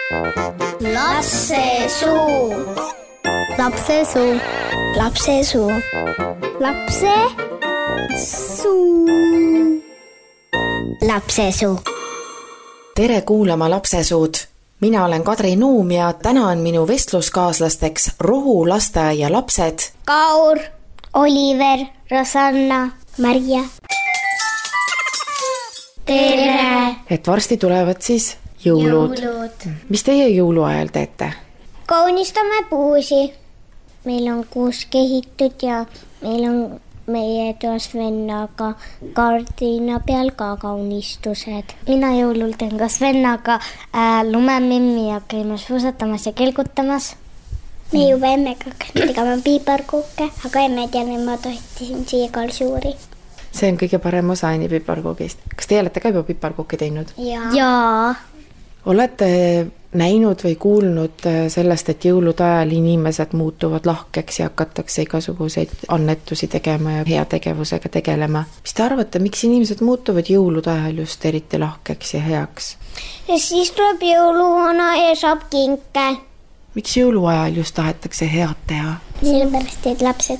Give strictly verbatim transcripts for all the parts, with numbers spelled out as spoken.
Lapsesuu. Lapsesuu. Lapsesuu. Lapsesuu. Lapsesuu. Tere kuulama Lapsesuud. Mina olen Kadri Nuum ja täna on minu vestluskaaslasteks Rohu lasteaia lapsed Kaur, Oliver, Rosanna, Maria. Tere! Et varsti tulevad siis jõulud. Jõulud. Mis teie jõuluajal teete? Kaunistame puusi. Meil on kuusk ehitud ja meil on meie toas vennaga kardina peal ka kaunistused. Mina jõulul teen kas vennaga äh, lumemimmi ja käime suusatamas ja kelgutamas. Me juba emmega tegema piiparkukke, aga emme tean, ma tohtisin siia kalsuuri. See on kõige parem osa aini piparkukist. Kas te olete ka juba piparkukke teinud? Jaa. Jaa. Olete näinud või kuulnud sellest, et jõulude ajal inimesed muutuvad lahkeks ja hakatakse igasuguseid annetusi tegema ja heategevusega tegelema. Mis te arvate, miks inimesed muutuvad jõulude ajal just eriti lahkeks ja heaks? Ja siis tuleb jõuluvana ja saab kinke. Miks jõuluajal just tahetakse head teha? Sellepärast, et lapsed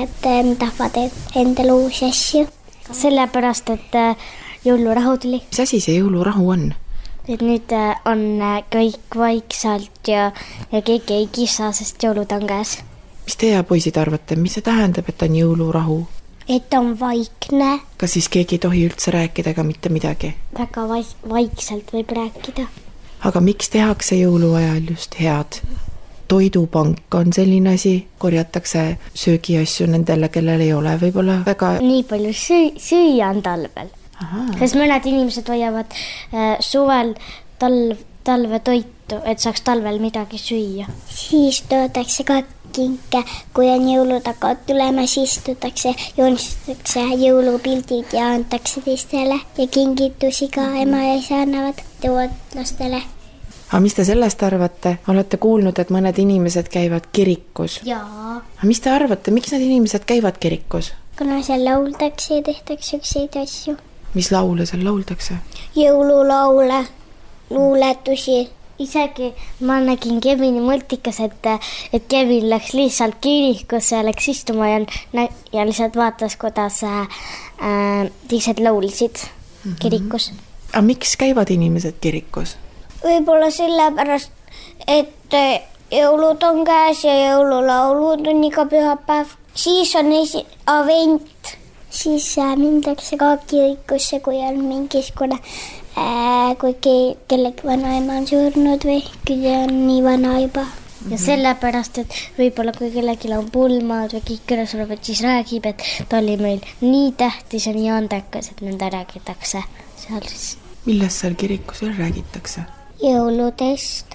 tahavad endale uusi asju. Sellepärast, et jõulurahu tuli. Mis asi see jõulurahu on? Et nüüd on kõik vaikselt ja, ja keegi ei kisa, sest jõulud on käes. Mis teie poisid arvate, mis see tähendab, et on jõulurahu? Et on vaikne. Kas siis keegi ei tohi üldse rääkida ega mitte midagi? Väga vaikselt võib rääkida. Aga miks tehakse jõuluajal just head? Toidupank on selline asi, korjatakse söögiasju nendele, kellel ei ole võib-olla väga... Nii palju süü, süüa on talvel. Sest mõned inimesed hoiavad äh, suvel talv, talve toitu, et saaks talvel midagi süüa. Siis tootakse ka kinke, kui on jõulud hakkavad tulema, siis tootakse, joonistatakse jõulupildid ja antakse teistele ja kingitusi ka ema ja isa annavad tuod lastele. Aga mis te sellest arvate? Olete kuulnud, et mõned inimesed käivad kirikus? Jaa. Aga mis te arvate, miks need inimesed käivad kirikus? Kuna seal lauldakse ja tehtakse ükseid asju. Mis laule seal lauldakse? Jõululaule, luuletusi. Isegi ma nägin Kevini multikas, et, et Kevin läks lihtsalt kirikusse ja läks istuma ja, ja lihtsalt vaatas, kuidas äh, teised laulsid mm-hmm. kirikus. Aga miks käivad inimesed kirikus? Võib-olla sellepärast, et jõulud on käes ja jõululaulud on iga pühapäev. Siis on esi- avent. Siis mindakse ka kirikusse, kui on mingisugune, äh, kui kellegi vanaema on surnud või kui on nii vana juba. Mm-hmm. Ja sellepärast, et võib-olla kui kellegi on pulmad või kõik üles oleb, et siis räägib, et ta oli meil nii tähtis ja nii andekas, et nende räägitakse seal siis. Millest seal kirikus veel räägitakse? Jõuludest.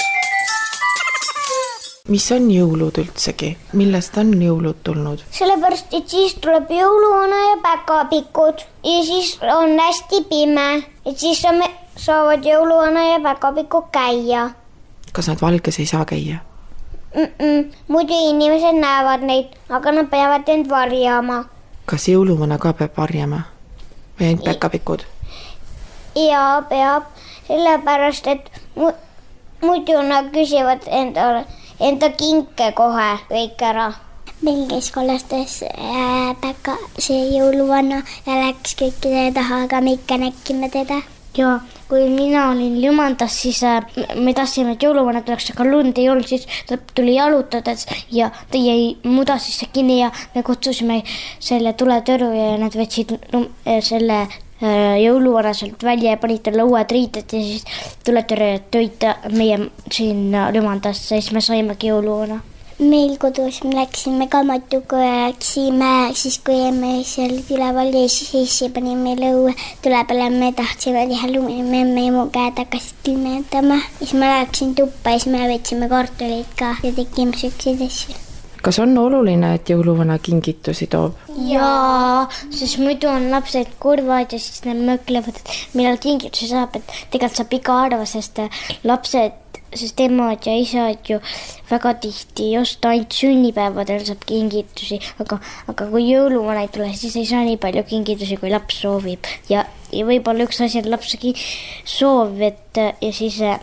Mis on jõulud üldsegi? Millest on jõulud tulnud? Sellepärast, et siis tuleb jõuluvana ja päkapikud ja siis on hästi pime. Et siis saavad jõuluvana ja päkapikud käia. Kas nad valges ei saa käia? Mm-mm. Muidu inimesed näevad neid, aga nad peavad end varjama. Kas jõuluvana ka peab varjama? Või ainult päkapikud? Ja peab, sellepärast, et mu- muidu nad küsivad endale enda kinke kohe kõik ära. Meil käis kollastes äh, päka see jõuluvana ja läks kõikide taha, aga me ikka näkkime teda. Ja kui mina olin Lümandas, siis äh, me tahtsime, et jõuluvana tuleks, aga lund ei olnud, siis ta tuli jalutades ja ta jäi muda sisse kinni ja me kutsusime selle tuletõru ja nad võtsid selle jõuluvana sealt välja ja panid talle uued riited ja siis tuletõrje toita meie siin Lümandasse ja siis me saimegi jõuluvana. Meil kodus me läksime ka matuga ja läksime, siis kui emme seal üleval ja siis, siis panime lõue tule peale, me tahtsime teha lumemme mu käed hakkasid külmetama. Siis ma läksin tuppa ja siis me võtsime kartuleid ka ja tegime sükseid asju. Kas on oluline, et jõuluvana kingitusi toob? Jaa, sest muidu on lapsed kurvad ja siis need mõklevad, et millal kingitusi saab, et tegelikult saab iga arva, sest lapsed, sest emad ja isad ju väga tihti just ainult sünnipäevadel saab kingitusi, aga, aga kui jõuluvana ei tule, siis ei saa nii palju kingitusi, kui laps soovib. Ja, ja võib-olla üks asi on lapsegi soov, et ja siis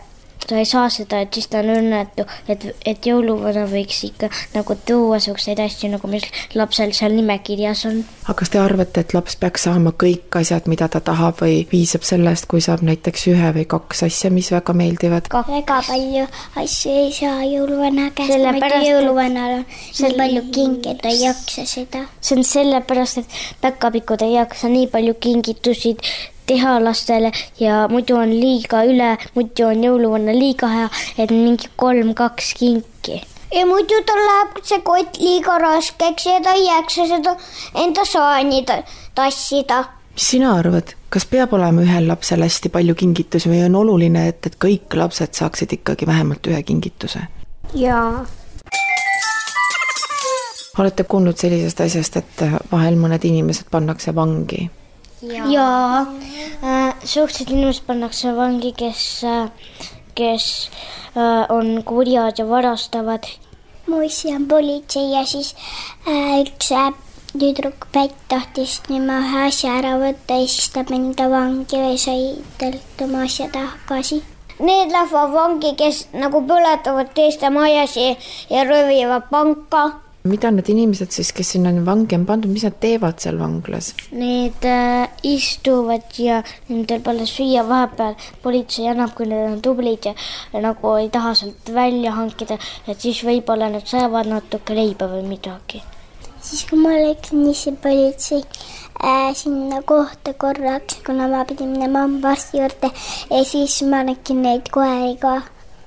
ta ei saa seda, et siis ta on õnnetu, et, et jõuluvana võiks ikka nagu tuua suguseid asju, nagu mis lapsel seal nimekirjas on. Aga kas te arvate, et laps peaks saama kõik asjad, mida ta tahab või piisab sellest, kui saab näiteks ühe või kaks asja, mis väga meeldivad? Väga palju asju ei saa jõuluvana käest, muidu jõuluvanal on nii palju kinkeid, ta ei jaksa seda. See on sellepärast, et päkapikud ei jaksa nii palju kingitusid teha lastele ja muidu on liiga üle, muidu on jõuluvanna liiga hea, et mingi kolm-kaks kinki. Ja muidu tal läheb see kott liiga raskeks ja ta ei jaksa seda enda saani tassida. Mis sina arvad, kas peab olema ühel lapsel hästi palju kingitusi või on oluline, et, et kõik lapsed saaksid ikkagi vähemalt ühe kingituse? Jaa. Olete kuulnud sellisest asjast, et vahel mõned inimesed pannakse vangi? Jaa, Jaa. Äh, suhteliselt inimesed pannakse vangi, kes, kes äh, on kurjad ja varastavad. Muisi on politsei ja siis äh, üks äh, tüdruk Pätt tahtis tema ühe asja ära võtta ja siis ta meni ta vangi või sai talt oma asja tagasi. Need lähevad vangi, kes nagu põletavad teiste majasi ja röövivad panka. Mida need inimesed siis, kes sinna vangi on pandud, mis nad teevad seal vanglas? Need äh, istuvad ja nendel pole süüa vahepeal. Politsei annab, kui need on tublid ja nagu ei taha sealt välja hankida, et siis võib-olla need saavad natuke leiba või midagi. Siis kui ma läksin ise politsei äh, sinna kohta korraks, kuna ma pidin minema hambaarsti juurde ja siis ma nägin neid koeri ka.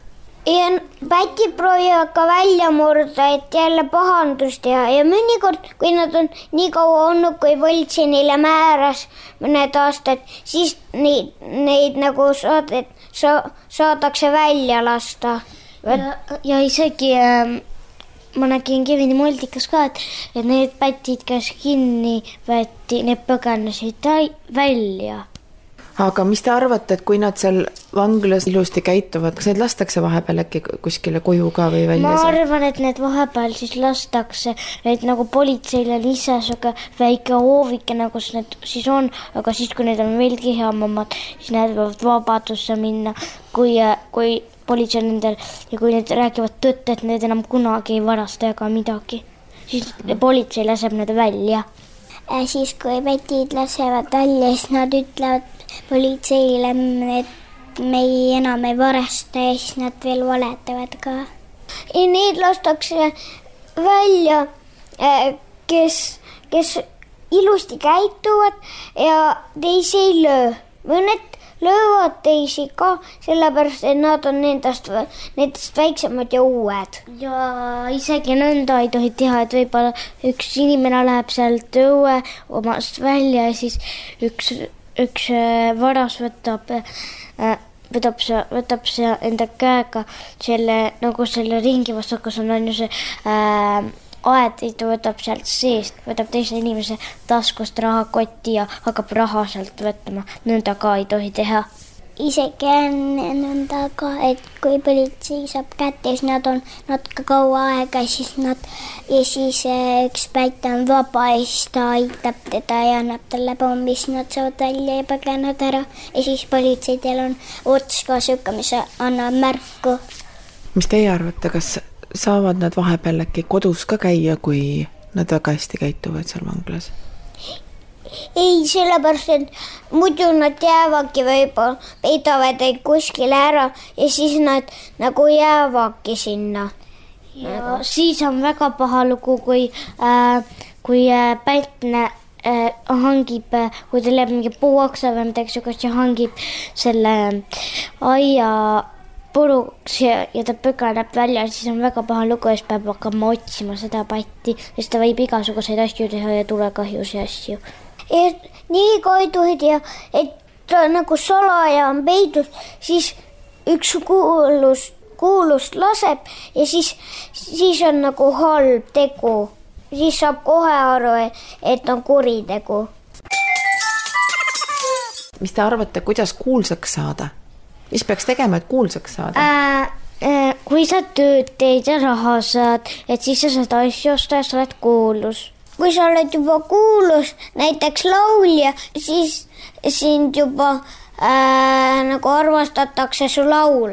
Ja Pätid proovivad ka välja murda, et jälle pahandust teha ja mõnikord, kui nad on nii kaua olnud, kui politsei neile määras mõned aastad, siis neid, neid nagu saadet, sa, saadakse välja lasta. Ja, ja isegi äh, ma nägin Kevini Moldikas ka, et, et need Pätid, kes kinni võeti, need põgenesid välja. Aga mis te arvate, et kui nad seal vanglas ilusti käituvad, kas need lastakse vahepeal äkki kuskile koju ka või välja? Ma arvan, et need vahepeal siis lastakse, et nagu politseil on ise suke väike hoovike, nagu need siis on, aga siis, kui need on veelgi heamamad, siis need võivad vabadusse minna, kui, kui politsei nendel ja kui need räägivad tõtt, et need enam kunagi ei varasta ega midagi, siis politsei laseb need välja. Siis kui Pätid lasevad välja, siis nad ütlevad politseile, et me ei enam ei varasta ja siis nad veel valetavad ka. Ja need lastakse välja, kes, kes ilusti käituvad ja teisi ei löö. Mõned löövad teisi ka, sellepärast, et nad on nendest, nendest väiksemad ja uued. Ja isegi nõnda ei tohi teha, et võib-olla üks inimene läheb sealt õue omast välja ja siis üks, üks varas võtab, võtab, see, võtab see enda käega selle, nagu selle ringi vastakas on, on ju see äh, aed, ta võtab sealt seest, võtab teise inimese taskust rahakotti ja hakkab raha sealt võtma. Nõnda ka ei tohi teha. Isegi on nõnda ka, et kui politsei saab kätte, siis nad on natuke kaua aega siis nad, ja siis üks Pätt on vaba ja siis ta aitab teda ja annab talle pommi, siis nad saavad välja ja põgenevad ära ja siis politseidel on ots ka süka, mis annab märku. Mis teie arvate, kas saavad nad vahepeal äkki kodus ka käia, kui nad väga hästi käituvad seal vanglas? Ei, sellepärast, et muidu nad jäävadki võib-olla, peidavad neid kuskile ära ja siis nad nagu jäävadki sinna. Ja siis on väga paha lugu, kui, äh, kui äh, Pätne äh, hangib, kui ta läheb mingi puuaksa või midagi sugust ja hangib selle aia puruks ja, ja ta põganeb välja, siis on väga paha lugu ja siis peab hakkama otsima seda Pätti, sest ta võib igasuguseid asju teha ja tulekahjusi asju. Et nii ka ei tohi teha, et ta nagu salaja on peidus, siis üks kuulus, kuulust laseb ja siis, siis on nagu halb tegu. Siis saab kohe aru, et on kuritegu. Mis te arvate, kuidas kuulsaks saada? Mis peaks tegema, et kuulsaks saada? Äh, äh, kui sa tööd teed ja raha saad, et siis sa saad asju osta ja sa oled kuulus. Kui sa oled juba kuulus, näiteks laulja, siis sind juba äh, nagu arvastatakse su laule.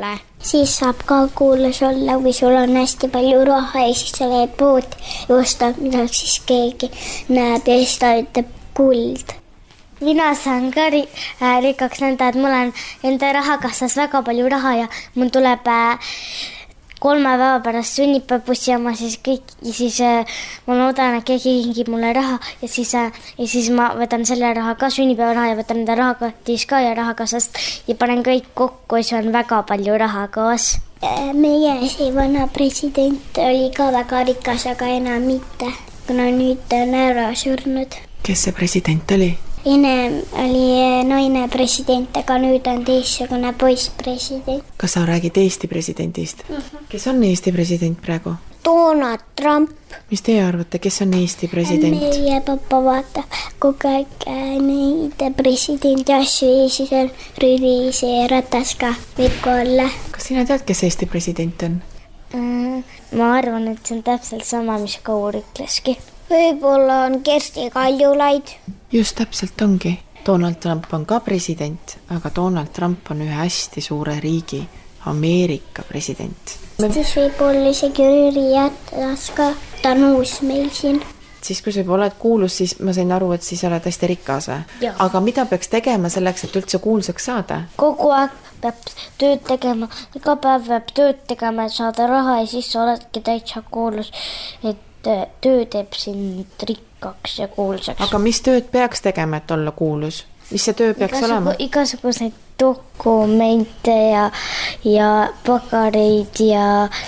Siis saab ka kuulus olla, kui sul on hästi palju raha ja siis sa lähed poodi ja ostad midagi, siis keegi näeb ja siis ta ütleb kuld. Mina saan ka ri- äh, rikkaks nõnda, et mul on enda rahakassas väga palju raha ja mul tuleb äh, kolme päeva pärast sünnipäevabussi ja ma siis kõik ja siis äh, ma loodan, et keegi kingib mulle raha ja siis, äh, ja siis ma võtan selle raha ka sünnipäevaraha ja võtan enda rahakatis ka ja rahakassast ja panen kõik kokku ja see on väga palju raha koos. Meie esivana president oli ka väga rikas, aga enam mitte, kuna nüüd on ära surnud. Kes see president oli? Enne oli naine president, aga nüüd on teistsugune poiss president. Kas sa räägid Eesti presidendist? Uh-huh. Kes on Eesti president praegu? Donald Trump. Mis teie arvate, kes on Eesti president? Meie papa vaatab kogu aeg neid presidendi asju ja siis on Rüri see Ratas ka võib ka olla. Kas sina tead, kes Eesti president on? Ma arvan, et see on täpselt sama, mis Kaur ütleski. Võib-olla on Kersti Kaljulaid. Just täpselt ongi. Donald Trump on ka president, aga Donald Trump on ühe hästi suure riigi, Ameerika president. Siis võib olla isegi Rüri Ratas ka, ta on uus meil siin. Siis kui sa juba oled kuulus, siis ma sain aru, et siis oled hästi rikas või? Aga mida peaks tegema selleks, et üldse kuulsaks saada? Kogu aeg peab tööd tegema, iga päev peab tööd tegema, et saada raha ja siis sa oledki täitsa kuulus, et töö teeb sind rikkaks ja kuulsaks. Aga mis tööd peaks tegema, et olla kuulus? Mis see töö peaks Igasugu, olema? Igasuguseid dokumente ja, ja pagareid ja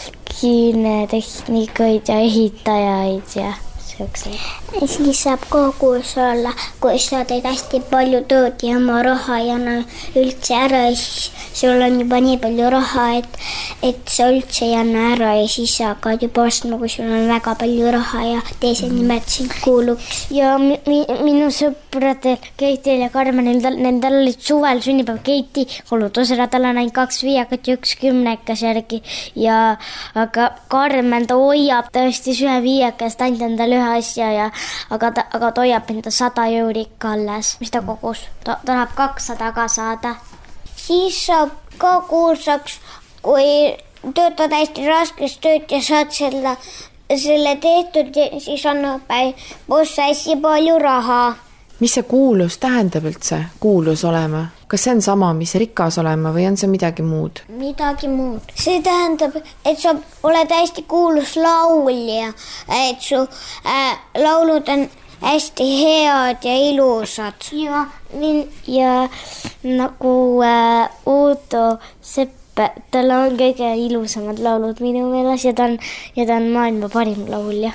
kiinetehnikaid ja ehitajaid ja siukseid. Siis saab ka kuulus olla, kui sa teed hästi palju tööd ja oma raha ja no üldse ära ja siis sul on juba nii palju raha, et, et sa üldse ei anna ära ja siis sa hakkad juba ostma, kui sul on väga palju raha ja teised nimed sind kuuluks. Ja mi, mi, minu sõpradel Keitil ja Karmenil, nendel olid suvel sünnipäev. Keiti kulutusera, tal on ainult kaks viiakat ja üks kümnekas järgi ja aga Karmen, ta hoiab tõesti ühe viiakast ainult endal ühe asja ja aga ta, aga ta hoiab enda sada eurik alles, mis ta kogus. Ta tahab kakssada ka saada. Siis saab ka kuulsaks, kui töötad hästi raskes tööd ja saad selle, selle tehtud ja siis annab boss hästi palju raha. Mis see kuulus tähendab üldse, kuulus olema? Kas see on sama, mis rikas olema või on see midagi muud? Midagi muud. See tähendab, et sa oled hästi kuulus laulja, et su äh, laulud on hästi head ja ilusad. Ja, ja nagu äh, Uudo Sepp, tal on kõige ilusamad laulud minu meeles ja ta on, ja ta on maailma parim laulja.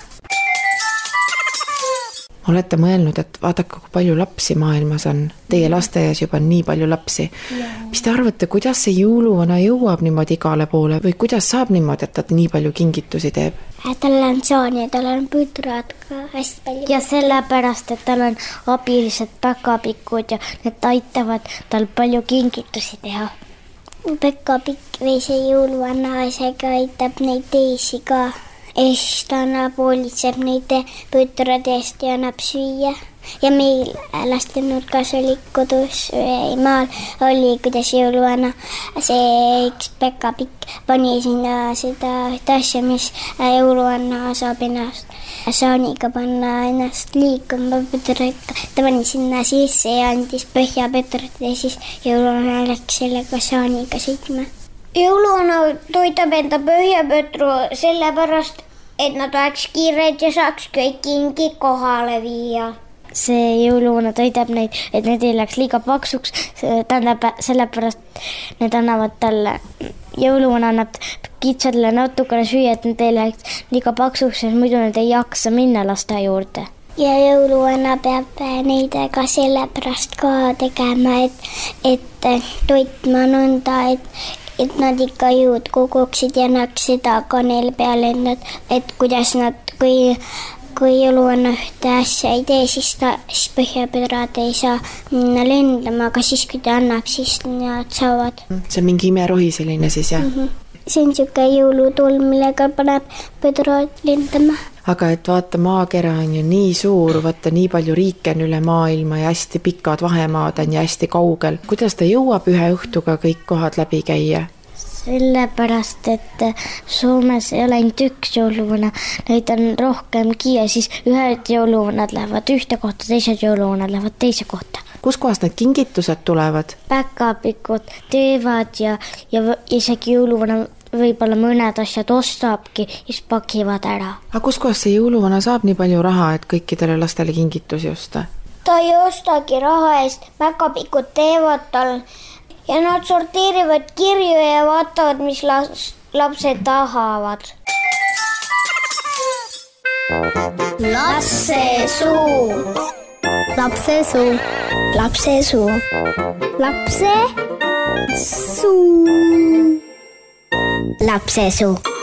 Olete mõelnud, et vaadake, kui palju lapsi maailmas on. Teie lasteaias juba on nii palju lapsi. Ja. Mis te arvate, kuidas see jõuluvana jõuab niimoodi igale poole või kuidas saab niimoodi, et ta nii palju kingitusi teeb? Tal on soon ja tal on püdrad ka hästi palju. Ja sellepärast, et tal on abilised päkapikud ja need aitavad tal palju kingitusi teha. Päkapikk või see jõuluvana isegi aitab neid teisi ka. Ja siis ta annab hoolitseb neid pütrade eest ja annab süüa. Ja meil lastenurgas oli kodus maal oli, kuidas jõuluvana see üks päkapikk pani sinna seda asja, mis jõuluvana saab ennast saaniga panna ennast liikuma pütrika. Ta pani sinna sisse ja andis põhjapütrat ja siis jõuluvana läks sellega saaniga sõitma. Jõuluvana toitab enda põhjapötru sellepärast, et nad oleks kiired ja saaks kõik kingid kohale viia. See jõuluvana toidab neid, et need ei läks liiga paksuks, tähendab sellepärast need annavad talle, jõuluvana annab kitsadele natukene süüa, et need ei läks liiga paksuks, sest muidu need ei jaksa minna laste juurde. Ja jõuluvana peab neid ka sellepärast ka tegema, et, et toitma nõnda, et et nad ikka jõud koguksid ja annaks seda ka neil peale, et, nad, et kuidas nad, kui, kui jõuluvana ühte asja ei tee, siis ta siis põhjapüdrad ei saa minna lendama, aga siis kui ta annab, siis nad saavad. See on mingi imerohi selline siis, jah? Mm-hmm. See on niisugune jõulutul, millega paneb püdrad lendama. Aga et vaata, maakera on ju nii suur, vaata nii palju riike on üle maailma ja hästi pikad vahemaad on ja hästi kaugel. Kuidas ta jõuab ühe õhtuga kõik kohad läbi käia? sellepärast, et Soomes ei ole ainult üks jõuluvana, neid on rohkemgi ja siis ühed jõuluvannad lähevad ühte kohta, teised jõuluvannad lähevad teise kohta. Kus kohast need kingitused tulevad? Päkapikud teevad ja, ja isegi jõuluvana võib-olla mõned asjad ostabki ja siis pakivad ära. Aga kus kohast see jõuluvana saab nii palju raha, et kõikidele lastele kingitusi osta? Ta ei ostagi raha eest, päkapikud teevad tal ja nad sorteerivad kirju ja vaatavad, mis lapsed tahavad. Lapsesuu. Lapsesuu. Lapsesuu. Lapsesuu. Lapsesuu.